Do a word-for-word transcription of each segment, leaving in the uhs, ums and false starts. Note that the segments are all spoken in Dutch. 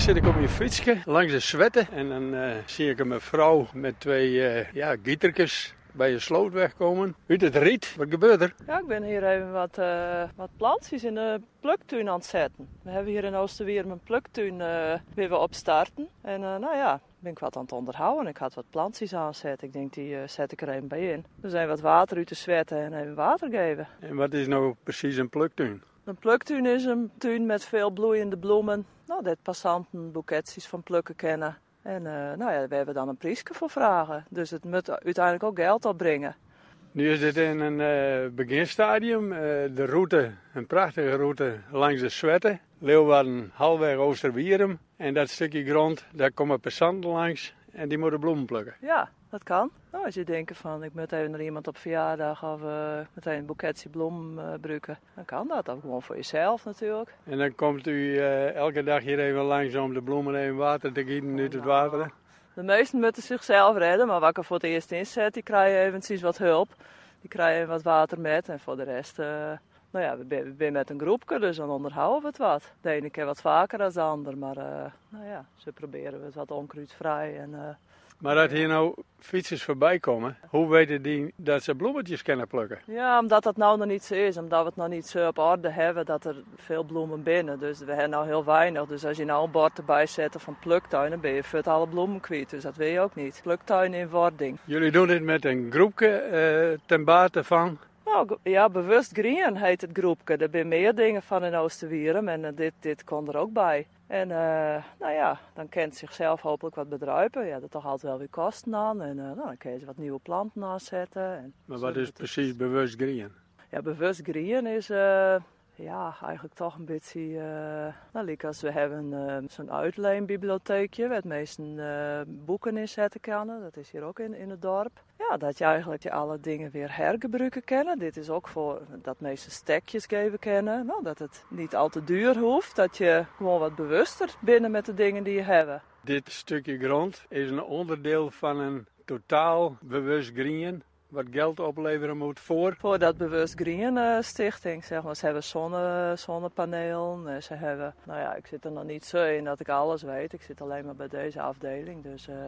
zit ik op mijn fietsje langs de Zwette en dan uh, zie ik een mevrouw met twee uh, ja, gietertjes bij een sloot wegkomen. Uit het riet, wat gebeurt er? Ja, ik ben hier even wat, uh, wat plantjes in de pluktuin aan het zetten. We hebben hier in Oosterwierum een pluktuin uh, weer we opstarten. En uh, nou ja, ben ik wat aan het onderhouden. Ik had wat plantjes aanzetten. Ik denk, die uh, zet ik er even bij in. Er zijn wat water uit de Zwette en even water geven. En wat is nou precies een pluktuin? Een pluktuin is een tuin met veel bloeiende bloemen. Nou, dat passanten boeketjes van plukken kennen. En uh, nou ja, we hebben dan een prijsje voor vragen. Dus het moet uiteindelijk ook geld opbrengen. Nu is dit in een uh, beginstadium. Uh, de route, een prachtige route langs de Zwette. Leeuwarden, halfweg Oosterwierum. En dat stukje grond, daar komen passanten langs en die moeten bloemen plukken. Ja, dat kan. Nou, als je denkt van, ik moet even naar iemand op verjaardag of uh, meteen een boeketje bloemen uh, gebruiken, dan kan dat. Ook gewoon voor jezelf natuurlijk. En dan komt u uh, elke dag hier even langs om de bloemen even water te gieten uit het water. De meesten moeten zichzelf redden, maar wat ik er voor het eerst inzet, die krijgen eventjes wat hulp. Die krijgen wat water met en voor de rest, uh, nou ja, we zijn met een groepje, dus dan onderhouden we het wat. De ene keer wat vaker dan de ander, maar uh, nou ja, ze proberen we het wat onkruidvrij en... Uh, Maar dat hier nou fietsers voorbij komen, hoe weten die dat ze bloemetjes kunnen plukken? Ja, omdat dat nou nog niet zo is. Omdat we het nog niet zo op orde hebben dat er veel bloemen binnen. Dus we hebben nou heel weinig. Dus als je nou een bord erbij zet van pluktuin, dan ben je voor alle bloemen kwijt. Dus dat wil je ook niet. Pluktuin in wording. Jullie doen dit met een groepje uh, ten bate van? Nou ja, bewust green heet het groepje. Er zijn meer dingen van in Oosterwierum en uh, dit, dit komt er ook bij. En uh, nou ja, dan kent zichzelf hopelijk wat bedruipen. Ja, dat toch altijd wel weer kosten aan. En uh, nou, dan kun je wat nieuwe planten aanzetten. En maar wat is precies het... bewust green? Ja, bewust green is uh, ja, eigenlijk toch een beetje... Uh, nou, like als we hebben uh, zo'n uitleenbibliotheekje waar het meeste uh, boeken in zetten kunnen. Dat is hier ook in, in het dorp. Ja, dat je eigenlijk je alle dingen weer hergebruiken kennen. Dit is ook voor dat meeste stekjes geven kennen. Nou, dat het niet al te duur hoeft. Dat je gewoon wat bewuster binnen met de dingen die je hebt. Dit stukje grond is een onderdeel van een totaal bewust green. Wat geld opleveren moet voor? Voor dat Bewust Green uh, stichting, zeg maar. Ze hebben zonne, zonnepanelen. Ze hebben, nou ja, ik zit er nog niet zo in dat ik alles weet. Ik zit alleen maar bij deze afdeling. Dus, uh,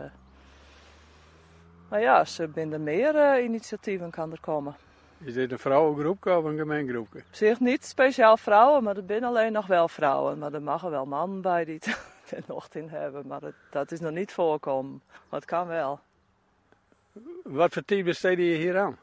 maar ja, ze binnen meer uh, initiatieven kan er komen. Is dit een vrouwengroepje of een gemeengroepje? Op zich niet speciaal vrouwen, maar er zijn alleen nog wel vrouwen. Maar er mogen wel mannen bij die het nog in hebben. Maar het, dat is nog niet voorkomen. Maar het kan wel. Wat voor tijd besteed je hier aan?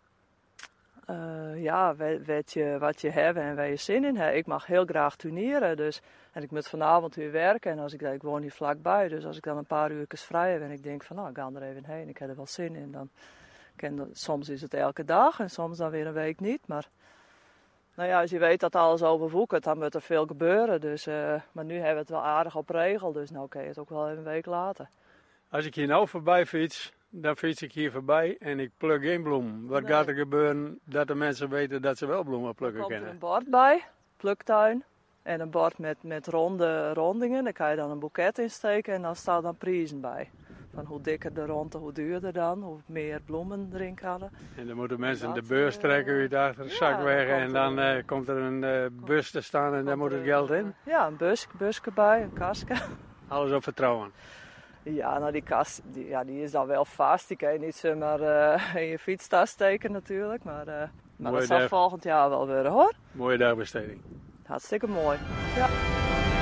Uh, ja, weet je wat je hebt en waar je zin in hebt. Ik mag heel graag turneren, dus en ik moet vanavond weer werken en als ik, ik woon hier vlakbij, dus als ik dan een paar uurtjes vrij heb en ik denk van nou, ik ga er even heen, ik heb er wel zin in, dan kan, soms is het elke dag en soms dan weer een week niet, maar nou ja, als je weet dat alles overwoekert, dan moet er veel gebeuren, dus, uh, maar nu hebben we het wel aardig op regel, dus nou kan je het ook wel even een week later. Als ik hier nou voorbij fiets, dan fiets ik hier voorbij en ik pluk geen bloem. Wat nee. gaat er gebeuren dat de mensen weten dat ze wel bloemen plukken kunnen? Er komt er een bord bij, pluktuin. En een bord met, met ronde rondingen. Daar kan je dan een boeket insteken en dan staan dan prijzen bij. Van hoe dikker de ronde, hoe duurder dan, hoe meer bloemen erin kan. En dan moeten mensen dat, de beurs trekken uit achter de ja, zak weg en dan uh, komt er een uh, bus te staan en daar moet het geld in? Ja, een bus, busje bij, een kastje. Alles op vertrouwen? Ja, nou die kast die, ja, die is dan wel vast. Die kan je niet zomaar uh, in je fietstas steken natuurlijk. Maar, uh, maar dat zal dag. volgend jaar wel worden hoor. Mooie dagbesteding. Hartstikke mooi. Ja.